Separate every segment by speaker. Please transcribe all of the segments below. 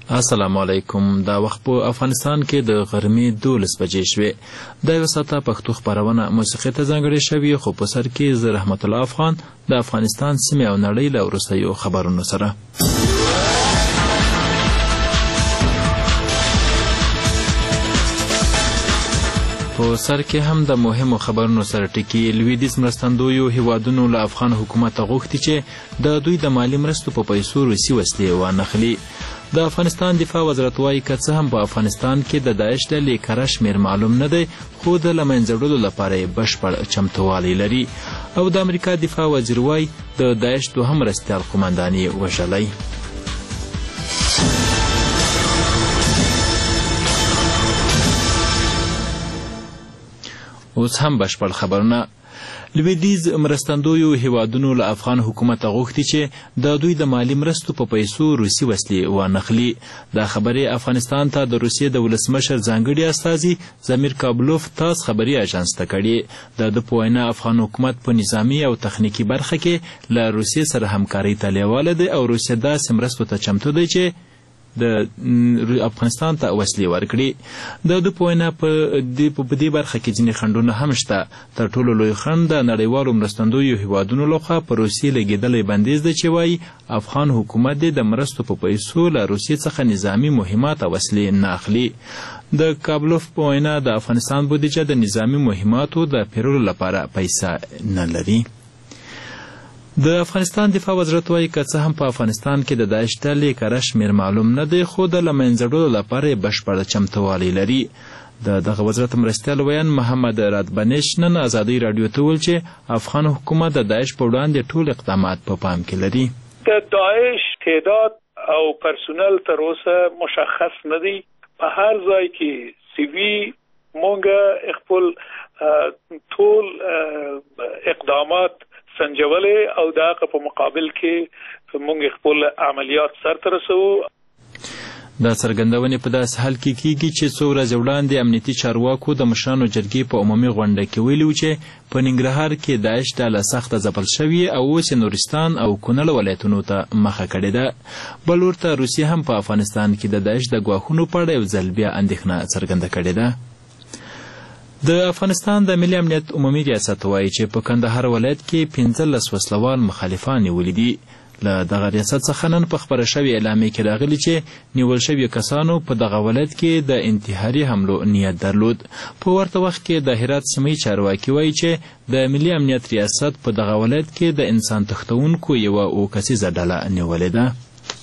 Speaker 1: السلام علیکم. دا وخت په افغانستان کې د غرمې 12 بجې شوې. د یو ساعته پښتو خپرونه موسیقي ته ځانګړې شوې، خو په سر کې زه رحمت الله افغان د افغانستان سیمې او نړۍ له وروستیو خبرونو سره. په سر کې هم د مهمو خبرونو سره ټکی. لویدیځ مرستندویو هیوادونو له افغان حکومت غوښتي چې د دوی د مالی مرستو په پیسو روسي وسلې وانخلي. د افغانستان دفاع وزارت وایي که څه هم په افغانستان کې د داعش ډلې کره شمېر معلوم نه دی، خو د له منځه وړلو لپاره یې بشپړ چمتووالی لري. او د امریکا دفاع وزیر وایي د داعش دوهم مرستیال قومندان یې وژلی. اوس هم بشپړ خبرونه. لویدیځ مرستندویو هیوادونو له افغان حکومت غوښتي چې د دوی د مالی مرستو په پیسو روسي وسلې وانخلي. دا خبرې افغانستان ته د روسیې د ولسمشر ځانګړي استازي زمیر کابلوف تاس خبري اژانس ته کړي. د په وینا افغان حکومت په نظامی او تخنیکی برخه کې له روسیې سره همکاري ته لیواله دی او روسیه داسې مرستو ته چمتو دی چې د افغانستان ته وسلې ورکړي. د په وینا په دې برخه کې ځینې خنډونه هم شته. تر ټولو لوی خنډ د نړیوالو مرستندویو هیوادونو لخوا په روسیې لګېدلی بندیز دی چې وایي افغان حکومت د مرستو په پیسو له روسیې څخه نظامی مهمات او وسلې نه اخلي. د کابلوف په وینا د افغانستان بودیجه د نظامی مهماتو د پیرلو لپاره پیسه نه لري. د افغانستان دفاع وزارت وایي که څه هم په افغانستان کې د داعش ډلې کره شمېر معلوم نه دی، خو د له منځه وړلو لپاره یې بشپړ چمتووالی لري. د دغه وزارت مرستیال ویان محمد رادبنش نن ازادۍ راډیو ته وویل چې افغان حکومت د داعش په وړاندې ټول اقدامات په پام کې لري.
Speaker 2: د داعش تعداد او پرسونل تر اوسه مشخص نه دی. په هر ځای کې سیوی مونږ خپل ټول اقدامات سنجولې او دا په مقابل کې موږ خپل عملیات سرته رسوو.
Speaker 1: دا څرګندونې په داسې حال کې کیږي چې څو ورځې وړاندې امنیتي چارواکو د مشرانو جرګې په عمومي غونډه کې ویلي و چې په ننګرهار کې داعش ډله سخته ځپل شوې او اوس نورستان او کونړ ولایتونو ته مخه کړې ده. بل ورته روسیه هم په افغانستان کې د داعش د ګواښونو په اړه یو ځل بیا اندېښنه څرګنده کړې ده. د افغانستان د ملي امنیت عمومي ریاست وایي چې په کندهار ولایت کې 15 وسلوال مخالفان نیولي دي. له دغه ریاست څخه نن په خپره شوې اعلامیه کې راغلي چې نیول شوي کسانو په دغه ولایت کې د انتحاري حملو نیت درلود. په ورته وخت کې د هرات سیمې چارواکي وایي چې د ملي امنیت ریاست په دغه ولایت کې د انسان تښتونکو یوه اوکسیزه ډله نیولې ده.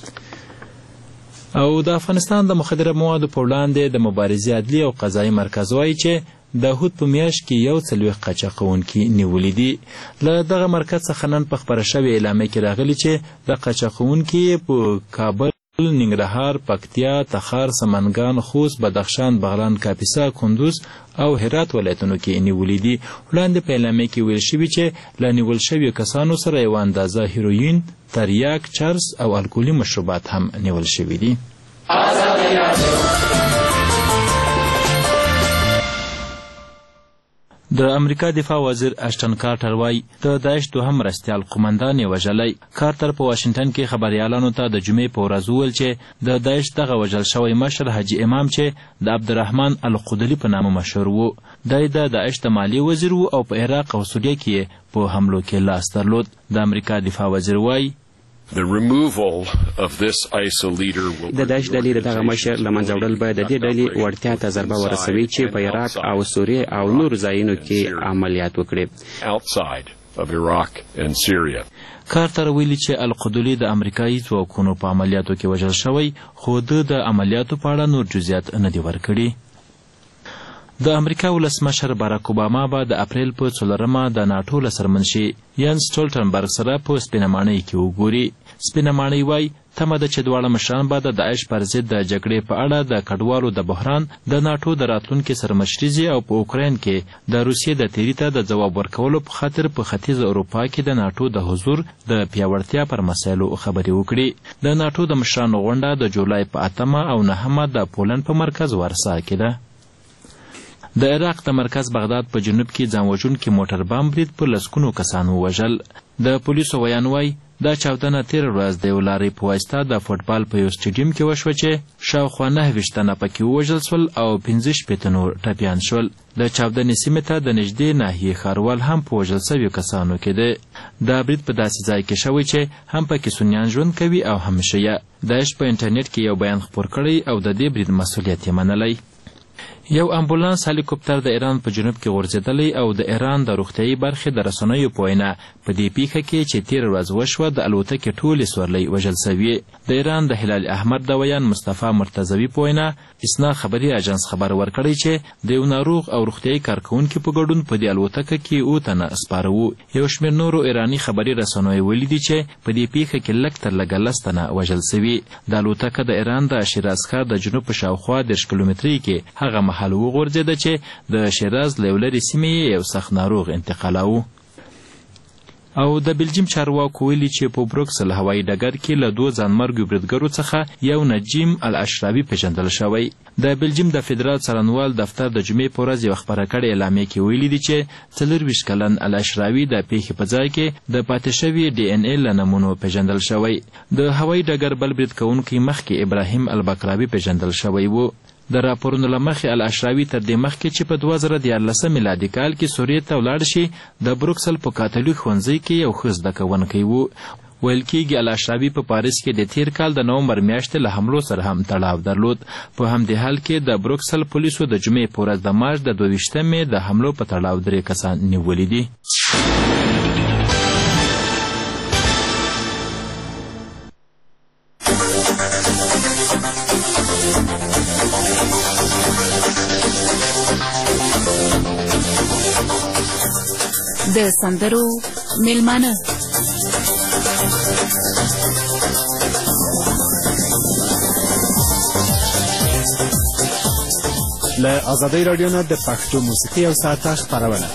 Speaker 1: او د افغانستان د مخدره موادو په وړاندې د مبارزې عدلي او قضایي مرکز وایي چې د هود په میاشت کې 40 قاچاقونکي نیولي دي. له دغه مرکز څخه نن په خپره شوې اعلامیه کې راغلي چې د قاچاقونکي په کابل، ننګرهار، پکتیا، تخار، سمنګان، خوست، بدخشان، بغلان، کاپیسا، کندوز او هرات ولایتونو کې نیولي دي. وړاندې په اعلامیه کې ویل شوي چې له نیول شویو کسانو سره یوه اندازه هیروین، تریاک، چرس او الکولي مشروبات هم نیول شوي دي. د امریکا دفاع وزیر اشټن کارټر وایي د داعش دوهم مرستیال قومندان یې وژلی. کارټر په واشنګټن کې خبریالانو ته د جمعې په ورځ وویل چې د داعش دغه وژل شوی مشر حاجي امام چې د عبدالرحمن القدلي په نامه مشهور و، دی د داعش د مالیې وزیر و او په عراق او سوریه کې په حملو کې لاس درلود. د امریکا دفاع وزیر وایي
Speaker 3: The removal of this ISIL leader will
Speaker 4: د داعش ډلې دغه مشر له منځه وړل به د دې ډلې وړتیا ته ضربه ورسوي چې په عراق او سوریه او نور ځایونو کې عملیات وکړي.
Speaker 3: outside of Iraq and Syria.
Speaker 1: کارتر ویلي چې القدلي د امریکایي ځواکونو په عملیاتو کې وژل شوی، خو د عملیاتو په اړه نور جزئیات نه دي ورکړي. د امریکا ولسمشر باراک اوباما به د اپریل په 4 د ناټو له سرمنشي ینس سټولټنبرګ سره په سپینه ماڼۍ کې وګوري. سپینه ماڼۍ وایي تمه ده چې دواړه مشران به د داعش پر ضد د جګړې په اړه د کډوالو د بحران، د ناټو د راتلونکي سرمشري او په اوکراین کې د روسیې د تیري ته د ځواب ورکولو په خاطر په ختیځ اروپا کې د ناټو د حضور د پیاوړتیا پر مسایلو خبرې وکړي. د ناټو د مشرانو غونډه د جولای په 8 او 9 د پولند په مرکز وارسا کې ده. د عراق د مرکز بغداد په جنوب کې ځان وژونکي موټر بم برید په لسګونو کسان ووژل. د پولیسو ویان وایي دا چاودنه تېره ورځ د یو لارۍ په واسطه د فوټبال په یو سټیډیم کې وشوه چې شاوخوا 29 تنه پکې ووژل سول او 15 نور ټپیان شول. د چاودنې سیمې ته د نږدې ناحیې ښاروال هم په وژل سویو کسانو کې دی. دا برید په داسې ځای کې شوی چې هم پکې سنیان ژوند کوي او هم شیعه. داعش په انټرنیټ کې یو بیان خپور کړی او د دې برید مسؤلیت یې منلی. یو امبولانس هلیکوپټر د ایران په جنوب کې غورځېدلی او د ایران د روغتیایي برخې د رسنیو په وینا په دې پیښه کې چې تېره ورځ وشوه د الوتکې ټولې سورلۍ وژل سوي. د ایران د هلال احمر د ویان مصطفی مرتضوي په وینا اسنا خبري اژانس خبر ورکړی چې د یو ناروغ او روغتیایي کارکوونکي په ګډون په دې الوتکه کې 7 تنه سپاره وو. یو شمېر نورو ایراني خبري رسنیو ویلي چې په دې پیښه کې لږ تر لږه 10 تنه وژل سوي. د الوتکه د ایران د شیراز ښار د جنوب په شاوخوا 10 کیلومترۍ کې هغه مهال وغورځېده چې د شیراز له یو لرې سیمې یو سخت ناروغ انتقالاوه. او د بلجیم چارواکو ویلي چې په بروکسل هوایي ډګر کې له 2 ځانمرګو بریدګرو څخه یو نجیم الاشرابي پیژندل شوی. د بلجیم د فدرال څارنوال دفتر د جمعې په ورځ یو خپره کړې اعلامیه کې ویلي دي چې 24 کلن الاشرابي د پیښې په ځای کې د پاتې شوي DNA له نمونو پیژندل شوی. د هوایي ډګر بل برید کوونکی مخکې ابراهیم البکراوي پیژندل شوی و. د راپورونو له مخې الاشراوي تر دې مخکې چې په 2014 میلادي کال کې سوریې ته ولاړ شي د بروکسل په کاتولیک ښوونځي کې یو ښه زده کوونکی و. ویل کېږي الاشراوي په پاریس کې د تیر کال د نومبر میاشتې له حملو سره هم تړاو درلود. په همدې حال کې د بروکسل پولیسو د جمعې په ورځ د مارچ د 22 مې د حملو په تړاو 3 کسان نیولي دي.
Speaker 5: د سندرو میلمانه
Speaker 6: له آزادۍ راډیو نه د پښتو موسیقي او ساعته خپرونه.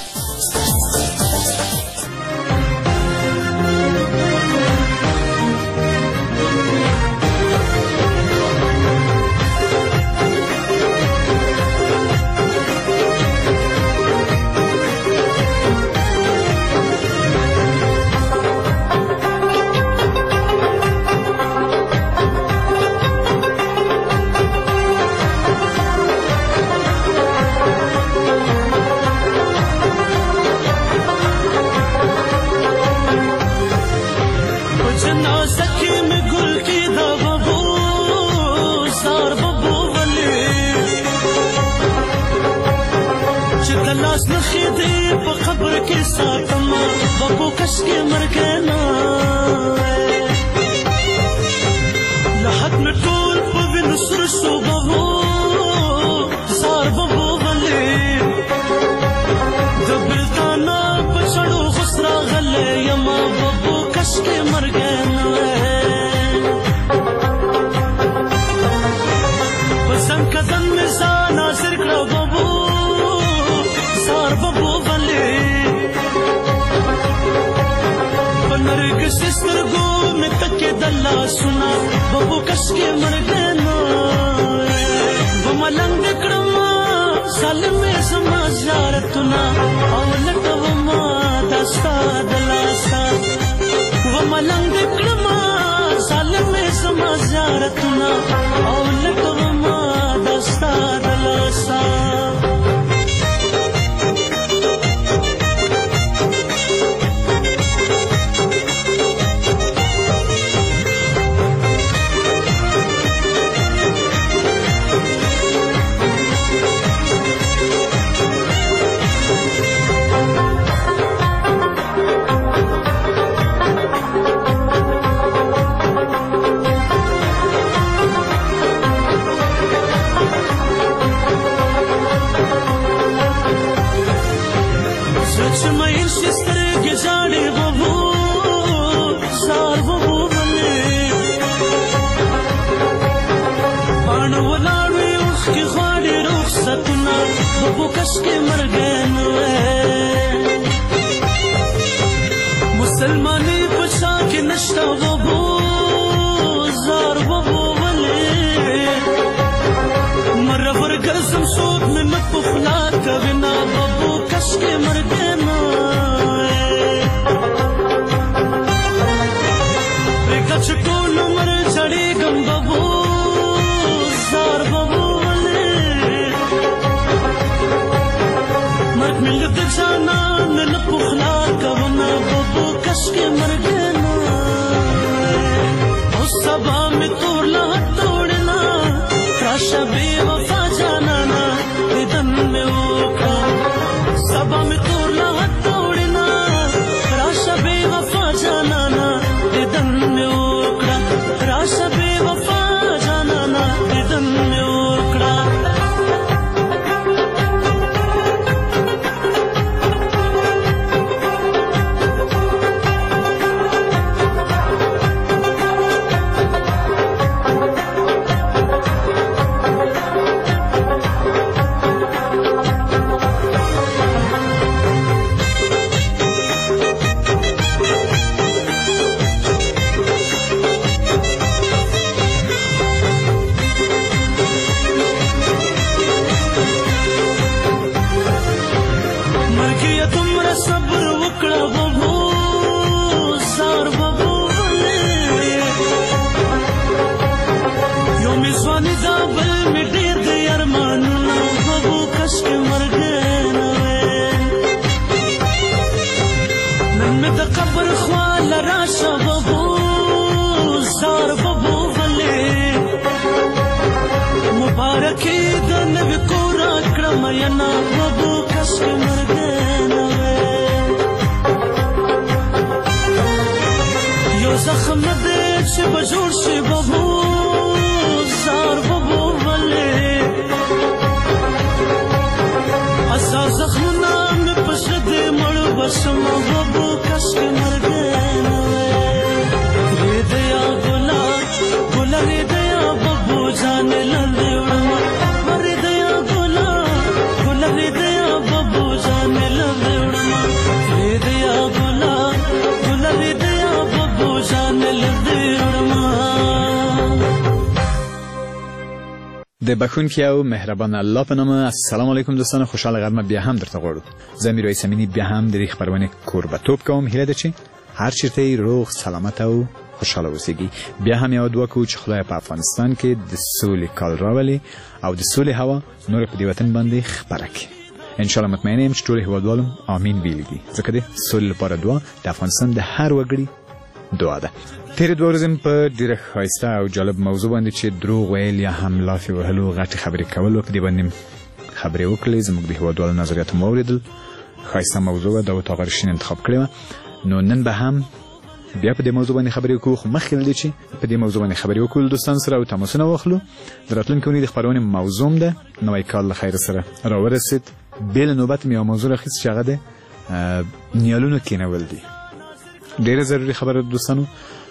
Speaker 7: कश्क मरगना उस सबा में तोड़ना तोड़ना राशा बेवफा जाना ना दिदन में ओखा सबा में तोड़ना तोड़ना राशा बेवफा जाना ना दिदन में ओखा राशा बेवफा जाना ना दिदन में ओखा
Speaker 6: د بخونکي او مهربان الله په نامه. السلام علیکم دوستان، خوشحال غرمه بیا هم درته غواړو. زه امیر رئیس امینی بیا هم د دې خبرونه کوربتوب کوم. هیله ده چې هر چیرته روغ سلامت او خوشاله اوسئ. بیا هم یاد وکړو چې خدای په افغانستان کې د سولې کال راولي او د سولې هوا نور په دې وطن باندې خپره کړي. ان شاء الله مطمئن یم چې ټول هیوادوالو امین ویلي دي، ځکه د سولې لپاره دعا د افغانستان د هر وګړي دعا ده. تیر دوه ورځې په ډیره ښایسته او جالب موضوع باندې چې دروغ ویل یا هم لافې وهلو غټې خبرې کول په دې باندې خبرې وکړې. زموږ د هیوادوالو نظریات مو واورېدل. ښایسته موضوع ده او طاهر شین انتخاب کړې وه. نو نن به هم بیا په دې موضوع باندې خبرې وکړو، خو مخکې له دې چې په دې موضوع باندې خبرې وکړو دوستان سره او تماسونه واخلو. د راتلونکي اونۍ د خپرونې موضوع ده نوی کال له خیر سره راورسېد. بې له نوبت مې یوه موضوع راخیست چې هغه د نیالونو کینول دي. ډېره ضروري خبره دوستانو.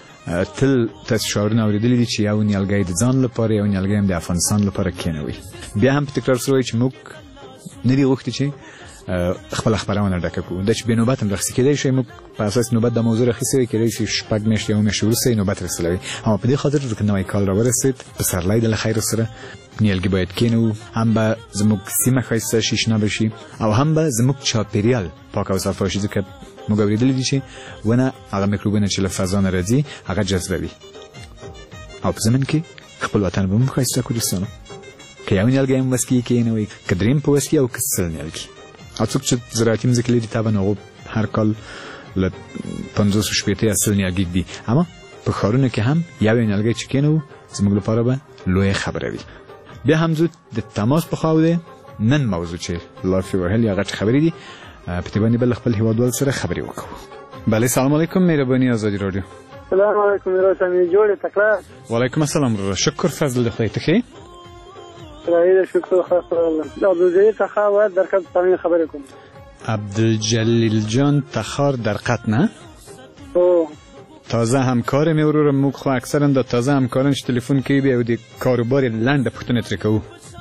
Speaker 6: تل تاسو شعارونه اورېدلي دي چې یو نیالګی د ځان لپاره، یو نیالګی هم د افغانستان لپاره کینوي. بیا هم په تکرار سره وایي چې موږ نه دي غوښتي چې خپله خپرونه ډکه کړو. دا چې بې نوبت هم راخیستې کیدای شي موږ په اساس نوبت د موضوع راخیستې وي، کیدای شي شپږ میاشتې یوه میاشت وروسته نوبت رسېدلی وي. اما په دې خاطر ځکه نوی کال راورسېد، پسرلی د له خیر سره نیالګي باید کینوو. هم به زموږ سیمه ښایسته شي، شنه به شي، او هم به زموږ چاپېریال پاک او صفا شي، ځکه موږ اورېدلي دي چې ونه هغه میکروبونه چې له فضا نه راځي هغه جذبوي. او په زمین کې خپل وطن به هم ښایسته کړو دوستانو. که یو نیالګی هم وس کې کینوئ، که درېیم په وس کې او که سل نیالګي. او څوک چې زراعتي مځکې لري طبعا هغو هر کال له 50 شپېته یا سل نیالګي ږدي. اما په ښارونو کې هم یو نیالګی چې کینوو زموږ لپاره به لویه خبره وي. بیا هم زه د تماس په خوا دی. نن موضوع چې لافې وهل یا غټې خبرې دي په دې باندې بل خپل هیوادوال سره خبرې وکړو. بله سلام علیکم مهرباني آزادي رادیو.
Speaker 8: سلام علیکم میراث امین جوړې تکړه.
Speaker 6: وعلیکم السلام رو شکر فضل خدای ته ښې.
Speaker 8: خدای دې شکر خاص الله. عبدالجلیل تخار باید در قد تامین خبرې کوم.
Speaker 6: عبدالجلیل جان تخار در قد نه؟
Speaker 8: او
Speaker 6: تازه همکار مې ورور موږ خو اکثرا د تازه همکاران چې تلیفون کوي بیا د کاروبار لنډه پوښتنه ترې کوو.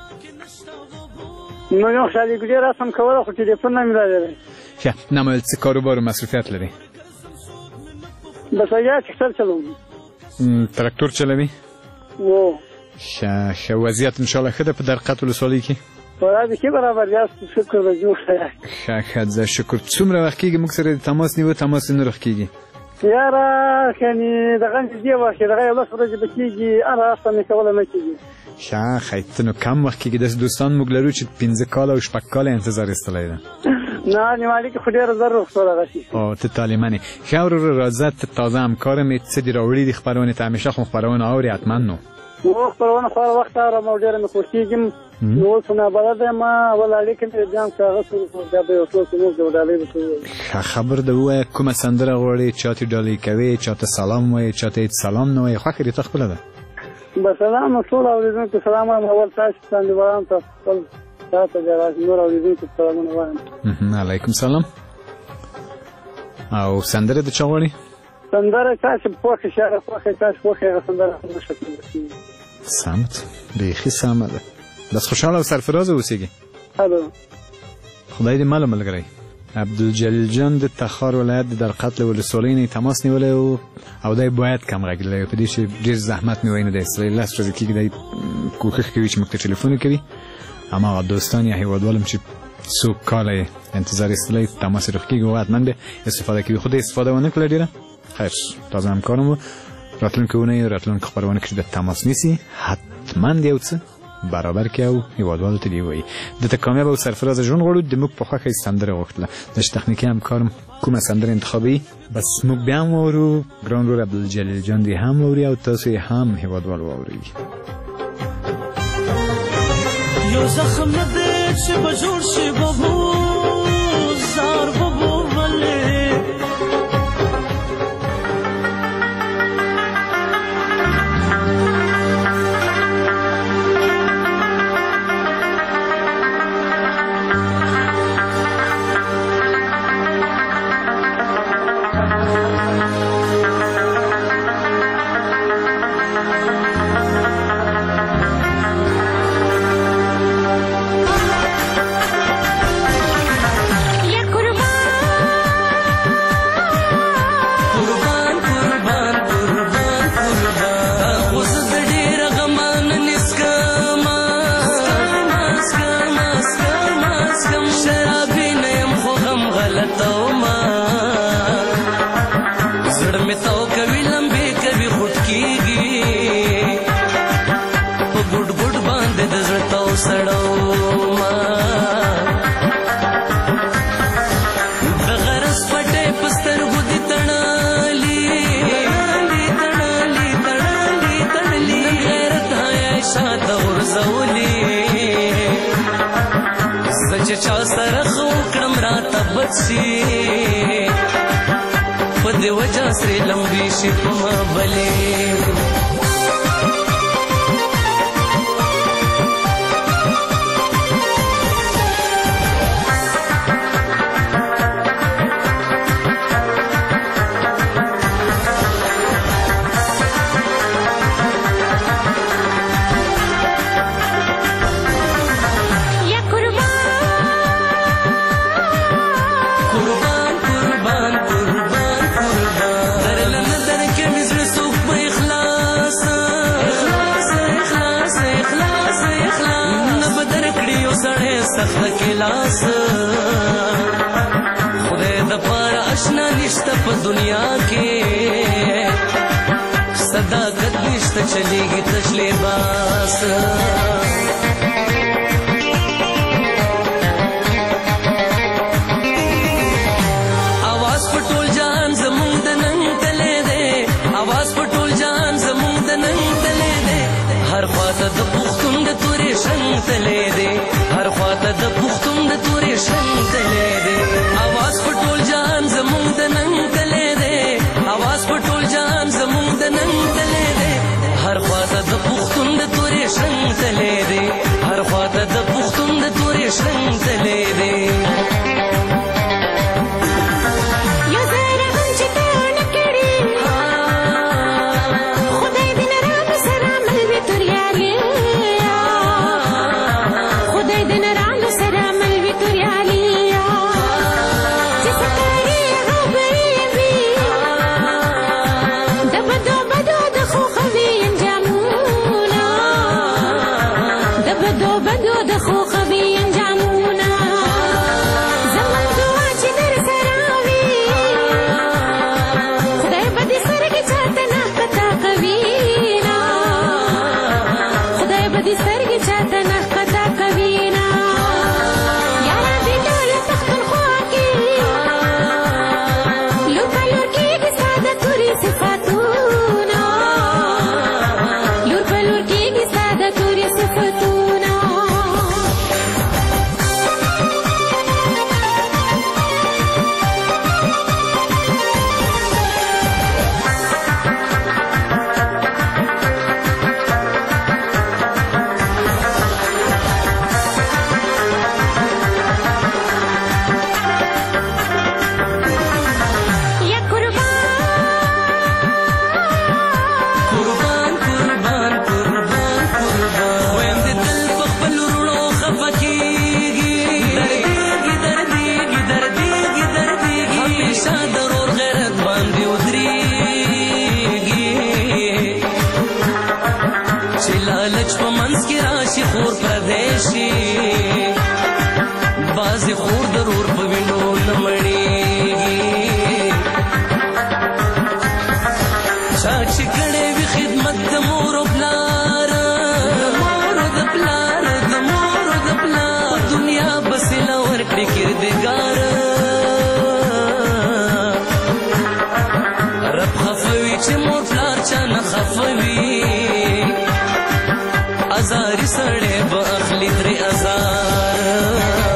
Speaker 8: نو یو خالي ګډه رسم کوله خو ټلیفون نه میراله.
Speaker 6: ښه نامل څه کاروبار او مصرفیات لري؟
Speaker 8: بس یا ټکټر چلوم.
Speaker 6: تراکتور چلوي؟
Speaker 8: او
Speaker 6: ښه وضعیت ان شاء الله ښه ده په درقت ولسوالۍ کې؟
Speaker 8: ولادي کې برابر یاست، شکر به جوړ
Speaker 6: ښه زه شکر. څومره وخت کېږي موږ سره تماس نیو؟ تماس نه وخت کېږي
Speaker 8: یاره کني دغه دې وخت دغه یو څه ورځې بکیږي اره اصلا کوله نه کېږي.
Speaker 6: ښه خیته نو کم وخت کېږي. داسې دوستان موږ لرو چې 15 کال او 6 کال انتظار ایستلی ده.
Speaker 8: نه نیمالی که خود را ضرور خورده شی.
Speaker 6: ته طالبانی. خیار رو رازت تازه همکارم ایتسدی راولی دی خبرونه تامیشه خون خبرونه آوری حتما نو.
Speaker 8: خبرونه خبر وقت را موجود میخوشیگیم. نو سنا بلده ما ولی لیکن جام کاغذ رو دبی اصول سموز دودالی بسوی.
Speaker 6: خبر دوه کم سندره غوری چاتی دالی کوی چات سلام وی چات سلام نوی خاکری تخبله ده.
Speaker 8: با سلام اصول اولیدون که سلام هم اول تاش سندی برام تا تاسو جراس نور اولیدون که سلامونه وایم.
Speaker 6: علیکم سلام. او سندره د چا غوړي؟
Speaker 8: سندره چې پوښه شهر پوښه تاسو پوښه سندره نشته.
Speaker 6: سمت بیخي سمه ده. بس خوشحال او سرفراز اوسېږي.
Speaker 8: الو.
Speaker 6: خدای دې مال ملګری. عبدالجلیل جان د تخار ولایت در قتل ولسوالۍ نه تماس نیولې او دای باید کم غږیدلی په دې چې ډېر زحمت مې ویني د اسرائیل لاس ورځې کېږي دی کوښښ کوي چې موږ ته ټلیفون کوي اما دوستان یا هیوادوالم چې څو کاله انتظار ایستلی تماس یې رخ کېږي او حتما به استفاده کوي خو د استفاده ونه کړله ډېره خیر تازه همکارم و راتلونکې اونۍ راتلونکې خپرونه کې چې د تماس نیسي حتما د یو څه برابر کې او هیوادوالو ته دی وایي دته کامیاب او سرفراز ژوند غواړو د موږ په خوښه سندره وغوښتله د تخنیکي همکارم کومه سندره انتخابوي بس موږ بیا هم واورو ګران ورور عبدالجلیل جان دی هم واوري او تاسو یې هم هیوادوالو واورئ
Speaker 7: یو زخم نه دی چې به جوړ شي ببو زار ببو ولې چا سره خو کړم راته بچي په دې وجه سره لمبي شي په ما بلې سخت کلاس خدای د پاره آشنا نشته په دنیا کې صداقت نشته چلیږي تش لباس आवाज په ټول جهان زمونږ د نن تلې ده आवाज په ټول جهان زمونږ د نن تلې ده هر خواته د پښتون د تورې شنګ تلې ده هر خواته د پښتون د تورې شنګ تلې ده आवाज په ټول جهان زمونږ د نن تلې ده आवाज په ټول جهان زمونږ د نن تلې ده هر خواته د پښتون د تورې شنګ تلې ده هر خواته د پښتون د تورې شنګ تلې ده لالچ په منځ کې راشي خور پردیشي بازي خور ضرور په وینو نه مړېږي چا چې کړې وي خدمت د مور او پلار په دنیا بسې نه ورکړي کردګار رب خفوي چې مور پلار چا نه خفوي ازاري سړی به اخلي ترې ازار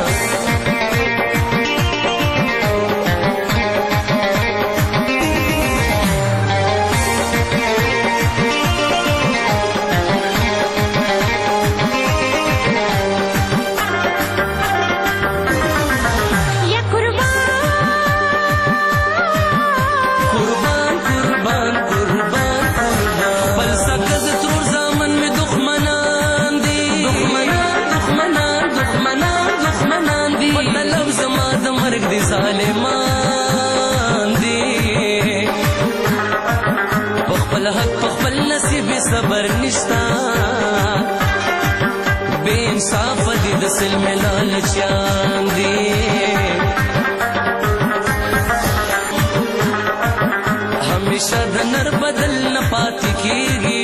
Speaker 7: ظالمان دی پخپل حق پخپل نصیب صبر نشتا بے انصاف دی د سلم لالچیان دی همیشه د نر بدل نه پاتې کیږي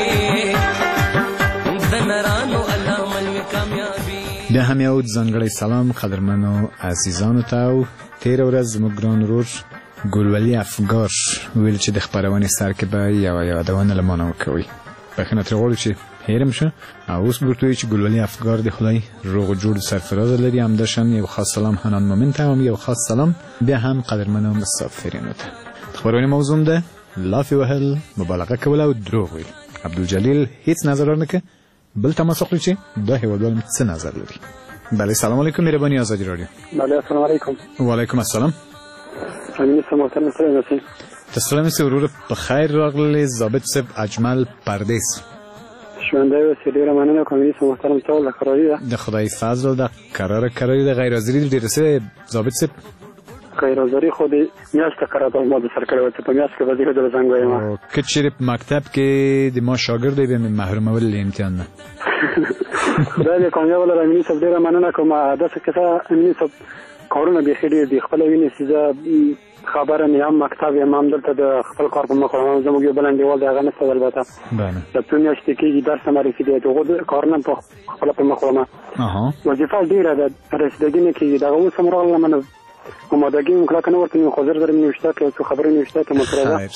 Speaker 7: د نرانو علامل می کامیابی
Speaker 6: بیا هم یو ځانګړی سلام قدرمنو عزیزانو ته او تېره ورځ زموږ ګران ورور ګلولي افګار ویل چې د خپرونې سر کې به یوه یادونه له ما نه وکوئ بخښنه ترې غواړو چې هېرم شه او اوس به ورته وایي چې ګلولي افګار د خدای روغ و جوړ سرفرازه لري همداشان یو خاص سلام حنان مومن ته هم یو خاص سلام بیا هم قدرمنو مسافرینو ته د خپرونې موضوع ده لافې وهل مبالغه کول او دروغ ویل عبدالجلیل هیڅ نظر ورنکړه بل تماس وکړو چې دا هیوادوال څه نظر لري بله سلام علیکم مهرباني آزادي رادیو
Speaker 8: بله السلام علیکم
Speaker 6: وعلیکم السلام
Speaker 8: امین صاحب محترم سلام علیکم
Speaker 6: تسلیم سي ورور په خیر راغلی ضابط صاحب اجمل پردیس
Speaker 8: ژوندی اوسې ډېره مننه کوم امین صاحب محترم ټول د قراري ده
Speaker 6: د خدای فضل د قراره د غیر حاضري ډېره څه ضابط صاحب
Speaker 8: غیر حاضري خو د میاشتې قرارداد ما د سر کړی وه چې په میاشت کې به زه د زنګ وایم
Speaker 6: که چیرې په مکتب کې د ما شاګرد دی بیا مې محرومول له امتحان نه
Speaker 8: خدای دې کامیاب ولره امین صاحب ډېره مننه کوم داسې کیسه امین صاحب کارونه بیخي ډېر دي خپله وینې چې زه خبره مې هم مکتب یم هم دلته د خپل کار په مخ وړم زموږ یو بل انډیوال دی هغه نشته البته د څو میاشتې کېږي درس هم رسېدلی د هغو کارونه په خپله په مخ وړم وظیفه ډېره ده رسېدګي نه کېږي دغه اوس هم راغلم آمادگی اون کلاک نورتیم خود داریم نوشته که تو خبری نوشته که مترازه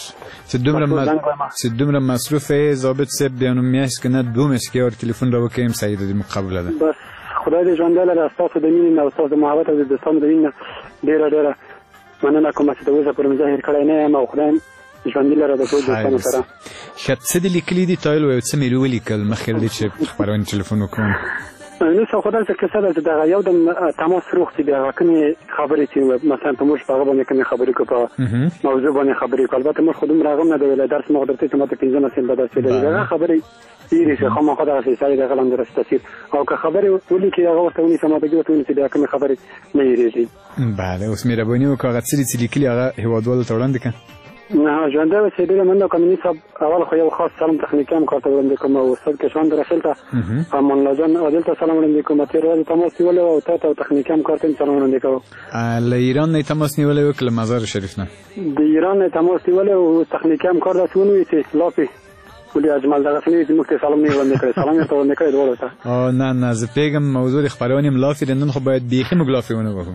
Speaker 6: دومره مصروف ضابط صاحب بیانو میاست که نه دومش که اور تلفن رو بکیم سعید دیم قبول ده
Speaker 8: بس خدای دې ژوندی لري استاد د مینې او استاد د محبت او د دوستانو د مینې ډیره مننه کوم چې د اوسه پر مظاهر کړی نه یم او خدای ژوندی لري د ټول دوستانو سره
Speaker 6: ښه څه دې لیکلي دي تایل او څه مې ولیکل مخکې دې چې خبرونه تلفن وکړم
Speaker 8: نو څه خدای څه کیسه ده دا یو د تماس روغتي بیا کومې خبرې چې مثلا ته موږ په هغه باندې کومې خبرې کوو په موضوع باندې خبرې کوو البته موږ خودم راغم نه دی ویل درس موږ درته ته ماته 15 سال بعد چې دا خبرې یې چې خو ما خدای سي سړي دا غلم درسته تفسیر او که خبرې ولې کې هغه ورته ونی سماته کې ونه چې دا کومې خبرې نه یریږي
Speaker 6: بله اوس مې ربونی او کاغذ چې لیکلي هغه هیوادوال ته وړاندې کړه
Speaker 8: نه ژوندی اوسې ډېره مننه کوم امین صاحب اول خو یو خاص سلام تخنیکي هم کار ته وړاندې کوم او استاد کشوان رسول ته امان الله جان عادل ته سلام وړاندې کوم تېر ورځ تماس نیولی او تا ته تخنیکي هم کار ته سلام وړاندې کوم
Speaker 6: له ایران نه تماس نیولی و که له مزار شریف نه
Speaker 8: د ایران نه تماس نیولی او تخنیکي هم کار داسې ونیوي چې لاپې ولې اجمل دغسې نه وي چې موږ ته سلام نه وړاندې کړی سلام یې ورته وړاندې کړی دواړو ته
Speaker 6: نه زه پوهېږم موضوع د خپرونې هم لافې ده نن خو باید بیخي موږ لافې ونه وهو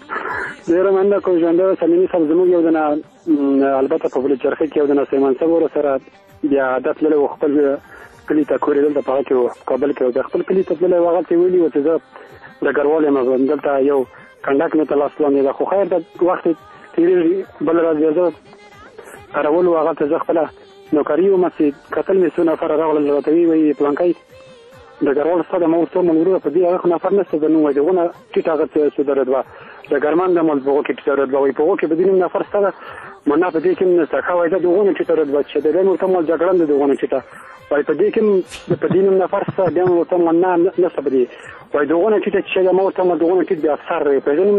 Speaker 8: ډېره مننه کوم ژوندی اوسه امین صاحب زموږ یو دنه البته په بلچرخۍ کې یو دنه سلیمان صاحب ورسره بیا عادت تللی و خپل کلي ته کور یې دلته په هغه کې و کابل کې و بیا خپل کلي ته تللی و هغلته یې ویلي و چې زه ډګروال یم دلته یو کنډک مې ته لاس لاندې ده خو خیر د وخت تېرېږي بله ورځ بیا زه کارول و هغلته زه خپله نوکري وم چې کتل مې څو نفره راغلل راته ویي پلانکی ډګروال ستا د ما ورته ومل وروره په دې هغه خو نفر نشته د نوم وایي دغونه ټیټ هغه څه رتبه ډګرمن د مال په هغو کې ټیټه رتبه وایي په هغو کې به دې نوم نفر شته ده منا په دې کې هم نشته ښه وایي دا دغونه ټیټه رتبه چې د بیا مې ورته ومل جګړن د دغونه ټیټه وایي په دې کې هم په دې نوم نفر شته بیا مې ورته ومل نه نشته په دې وایي دغونه ټیټه چې ده ما ورته ومل دغونه ټیټ بیا افسر دی پوهېږم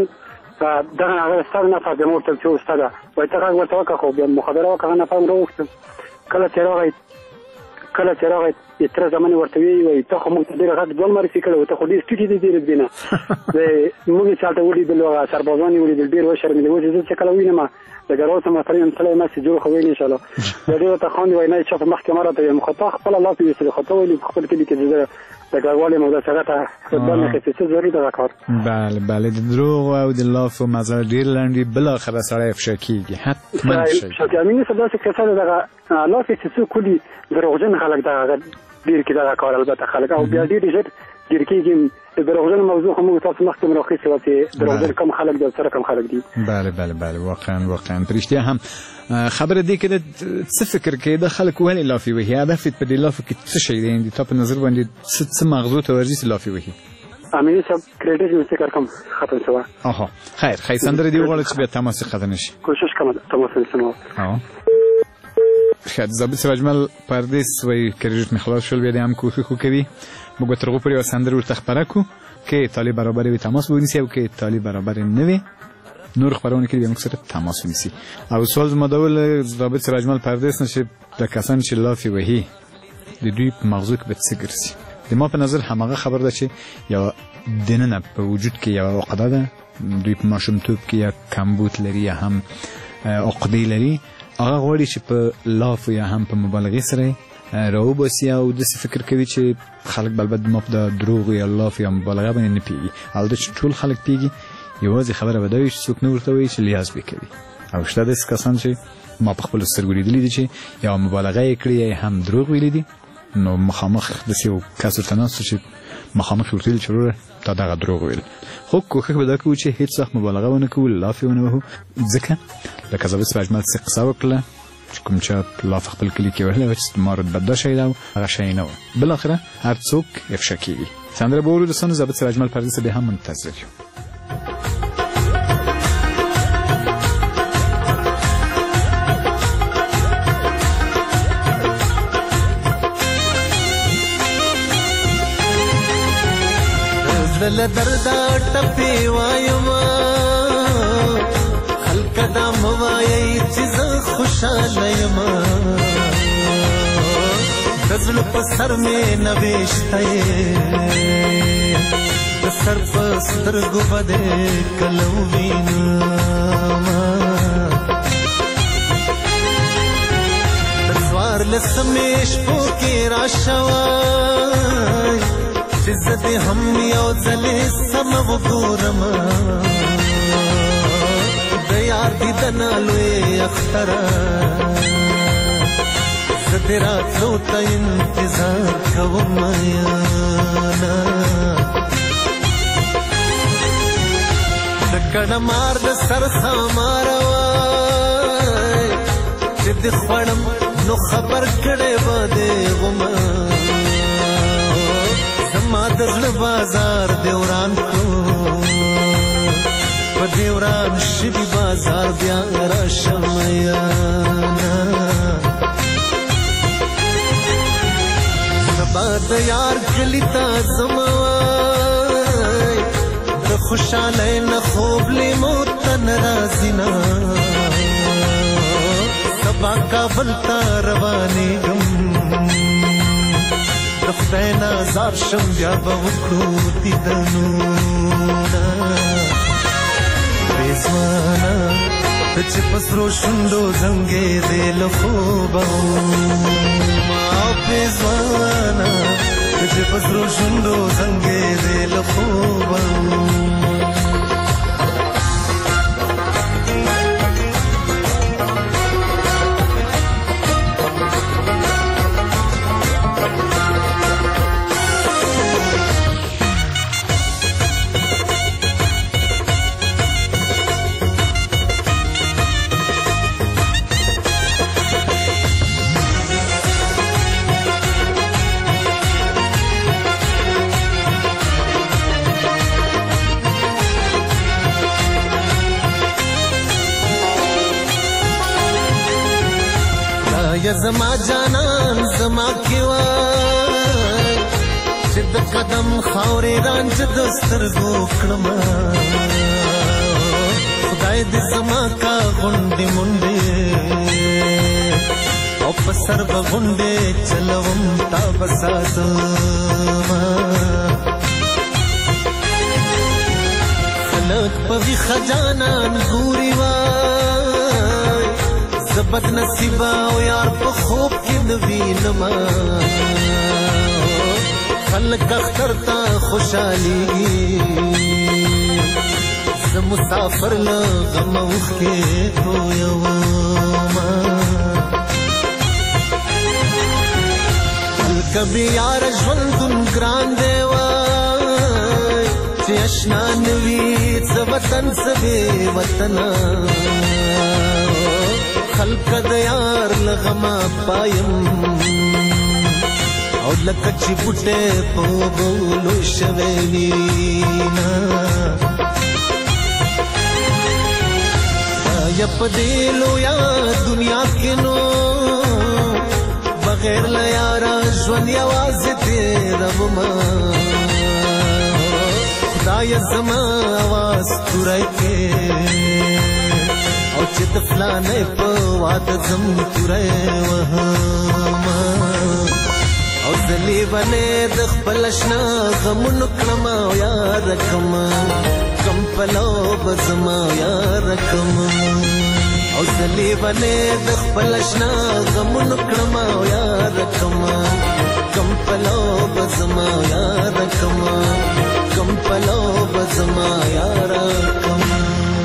Speaker 8: دغه هغه ستا د نفر بیا مې ورته چې ستا ده وایي ته غږ ورته وکړه خو بیا مخابره وکړه هغه نفر م راوغوښتم کله چې راغی کله چې راغی تر زمانه ورته وی ته خو موږ ډېر غټ ځل معرفي کړو ته خو ډېر ټیټ دي دینه موږ چې تاسو ولیدل هغه سربازان ولیدل ډېر وشرمېدل و چې کله وینم د ګروت مثلا مثلا ما چې جوړ خو ویني ان شاء الله د دې ته خوند وای نه چې په محکمه راته مخاطب خپل الله په وسیله خاطر ویل خپل کلی کې د ګروالې موږ څنګه ته خدمت کوي چې ضروري ده کار
Speaker 6: بله بله د دروغ او د لاف او مزار ډیر لاندې بل اخر سره افشا کیږي حتما شي
Speaker 8: چې امین صدا چې کسانه دغه لاف چې څو کلی دروغجن خلک دغه ډیر کې دغه کار البته خلک او بیا ډیر کېږي دروغجن موضوع هم تاسو مخکې راخیسته و چې دروغجن کم خلک د سره کم خلک دي
Speaker 6: بله بله بله واقعا پرشتیا هم خبره دی که څه فکر کې د خلک ولې لافي وهي هدف په دې لافو کې څه شی دی د په نظر باندې څه مغزو ته ورځي لافي وهي
Speaker 8: امین صاحب کریډټ یو څه کار کوم ختم شو
Speaker 6: اها خیر سندره دی وغواړم چې به تماس ختم نشي
Speaker 8: کوشش کوم تماس نشم
Speaker 6: خیر ضابط سراجمل پردیس وی کریډټ مخلاص شول بیا د هم کوشش کوي موږ ترغو پرې سندره ورته خبره کو کې طالب برابر وي تماس ونیسي او کې طالب برابر نه وي نور خبرونه کې موږ سره تماس ونیسي او سوال زما ډول ضابط سراجمل پردیس نشه د کسان چې لافي وهي د دوی په مغزو کې به څه ګرځي د ما په نظر همغه خبر ده چې یو دننه په وجود کې یو عقده ده دوی په ماشومتوب کې یا کمبود لري یا هم عقدې لري هغه غواړي چې په لاف یا هم په مبالغې سره راوباسي او داسې فکر کوي چې خلک بلبد ما په دروغ یا لاف یا مبالغه باندې نه پیږي او د ټول خلک پیږي یوازې خبره به دا وي چې څوک نه ورته وایي چې لیاز به کوي او شته داسې کسان چې ما په خپلو سترګو لیدلي دي چې یا مبالغه یې کړې یا هم دروغ ویلي دي نو مخامخ داسې یو کس ورته ناست چې مخامخ ورته ویل چې وروره تا دغه دروغ ویل خو کوښښ به دا کوو چې هېڅ وخت مبالغه ونه کوو لاف یې ونه وهو ځکه لکه ضابط سراجمل څه قصه وکړله چې کوم چا لاف خپل کلي کې وهلی وه چې ما رتبه دا شی ده او هغه شی نه وه بالاخره هر څوک افشا کېږي سندره به اورو دوستانو ضابط سراجمل پردیس بیا هم منتظر یو
Speaker 7: دل دردا ټپي وایما خلک دا موایي چې خوشاله یم دزل په سر مې نوښته د سر په سترګو باندې کلو وینم د سوار لسمې شپو کې راشوای چې زه دې هم یو ځلې سم وګورم د یار دیدن لوی اختره زه دې راتلو ته انتظار کوم یاره د کډه مار د سر سامار وای چې دې خوړم نو خبر کړې به دې غومه ما دزل بازار دیوران کو په دیوران شبي بازار بیا را شمیانا سبا د یار کلی تا زموای د خوشاله نه خوب لیمو تن رازینا سبا کابل تا رواني گم د خدای نازار شم بیا به وکړو دیدنونه بېځوانه ته چې په سرو شونډو زنګېدې له خوبه ما بېځوانه ته چې په سرو شونډو زنګېدې له خوبه یا زما جانان زما کی وای چې د قدم خاورې رانج د سترګو کړم خدای دې زما کا غونډې منډې او پسر بغونډې چلوم تا بساتما خلق په ویښه جانان ګوري وای زه بد نصیبه او یار په خوب کې نه وینما خلق اختر ته خوشحالېږي زه مسافر له غمه اوښکې تویوما هلکه بې یاره ژوندون ګران دی وای چې اشنا نه وي څه وطن څه بې وطنه خلکه د یار له غمه پایم او لکه چې بوټی په اوبو لوی شوی وینه یا په دې لویه دنیا کې نو بغیر له یاره ژوند یوازې تېرومه خدایه زما اواز توری کې او چې د فلانې په واده ځم توری وهمه او زه لیونې د خپل اشنا غمونو کړم او یاره کړمه کم پلو به زما یاره کړمه او زه لیونې د خپل اشنا غمونو کړم او یاره کړمه کم پلو به زما یاره کړمه کم پلو به زما یاره کړمه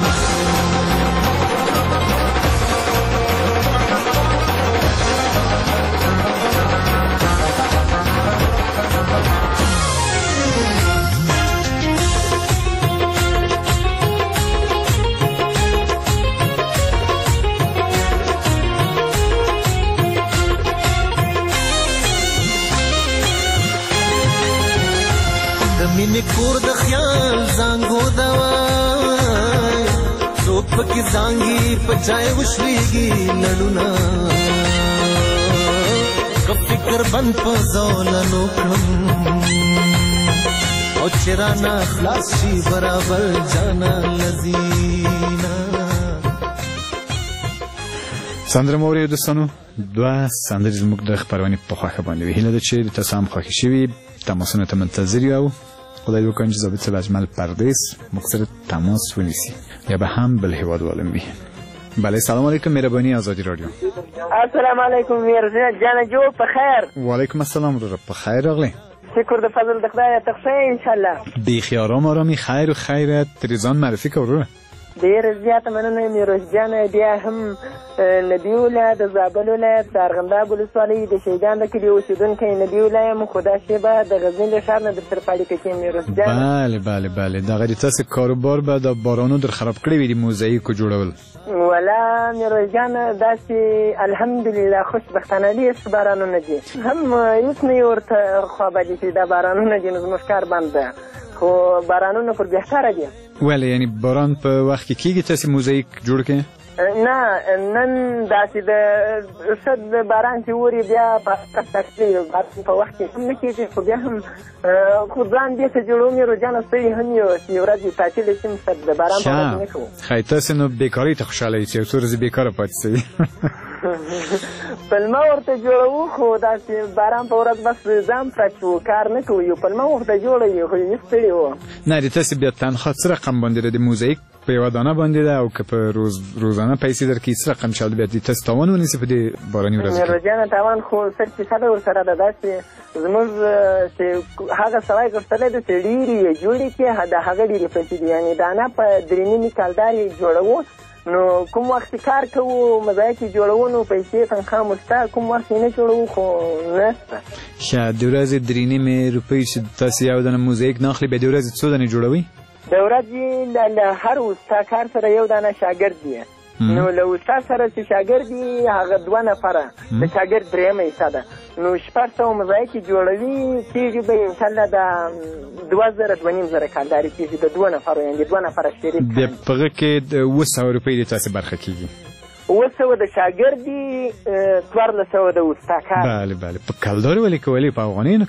Speaker 7: مینې کور د خیال زانګو دوای څوک پکې زانګي په چای وشلېږي لړونه که فکر بند په زولنو کړم او چې رانه خلاص شي برابر جانا لذینا
Speaker 6: سندره مو اورېدو دوستانو دوه سندرې زموږ د خپرونې په خوښه باندې وي هیله ده چې د تاسو هم خوښې شوي تماسونو ته منتظر یو خدای وکړي چې ضابط صاحب اجمل پردیس موږ سره تماس ونیسي یا به هم بل هیوادوالم وي بله سلام علیکم مهربانی آزادی رادیو
Speaker 9: السلام علیکم میرزا جان جو په خیر
Speaker 6: وعلیکم السلام ورو په خیر راغلی
Speaker 9: شکر د فضل د خدای ته ښه ان شاء الله
Speaker 6: بیخي آرام آرامی خیر و خیرت تریزان معرفی که ورو
Speaker 9: ډېر زیاته مننه میروز جان بیا هم نبی ولایت د زابل ولایت د ارغنداب ولسوالۍ د شیګان د کلي اوسېدونکی نبی ولایم خو دا شیبه د غزني له ښار نه در سره په اړیکه کې میروز جان
Speaker 6: بله دغه د تاسې کاروبار به د بارانو در خراب کړی وي د موزاییکو جوړول
Speaker 9: ولا میروز جان داسې الحمدلله خوشبختانه ډېر بارانونه دي هم هېڅ نه یې ورته خوابدي چې دا بارانونه دي نو زموږ کار بند ده خو بارانونه پر بهتره دي
Speaker 6: ولې یعنی باران په وخت کې کېږي تاسې موزاییک جوړ کړئ
Speaker 9: نه نن داسې د ښه د باران چې اوري بیا په وخت کې هم نه کېږي خو بیا هم خو ځان دې ته جوړوم یې روجانه ستړي هم یو چې یو ورځ تعطیل شي د باران په ورځ نه کوو
Speaker 6: ښایي تاسې نو بېکارۍ ته خوشحاله یې چې یو څو ورځې بېکاره پاتې شوي
Speaker 9: پلمه ورته جوړوو خو داسې باران په ورځ بس ځان پرچ وو کار نه کوو یو پلمه ورته جوړوي خو یې ستړي وو
Speaker 6: نه د تاسې بیا تنخوا څه رقم باندې ده د موزاییک په یوه دانه باندې ده او که په روزانه پیسې درکړي څه رقم شاید بیا د تاسې تاوان ونیسي په دې باراني ورځو کې
Speaker 9: میروجانه تاوان خو 100% ورسره ده داسې زموږ چې هغه سړی غوښتلی ده چې ډېرې یې جوړې کړي د هغه ډېرې پیسې دي یعنې دانه په 3.5 کلدار یې جوړوو نو کوم وخت کار کوو مزایک جوړوو نو پیسې تنخوا مو شته کوم وخت نه جوړوو خو نشته
Speaker 6: ښه د ورځې 3.5 روپۍ چې تاسې یو دانه موزایک نه اخلي بیا د ورځې څو دانې جوړوئ
Speaker 9: د ورځې له هر استاد کار سره یو دانه شاګرد دی نو له استاد سره چې شاګرد دی هغه 2 نفره د شاګرد درېیمه حصه ده نو 600 مزایک جوړوي کېږي به انشاءالله د 2,000 کالداري کېږي د 2 نفرو یعنې 2 نفره شریک
Speaker 6: د په هغه کې د 200 روپۍ د تاسې برخه کېږي
Speaker 9: 200 د شاګرد دي 1400 د استاد کار
Speaker 6: بله په کلداري ولې کوئ په افغانۍ نه کوئ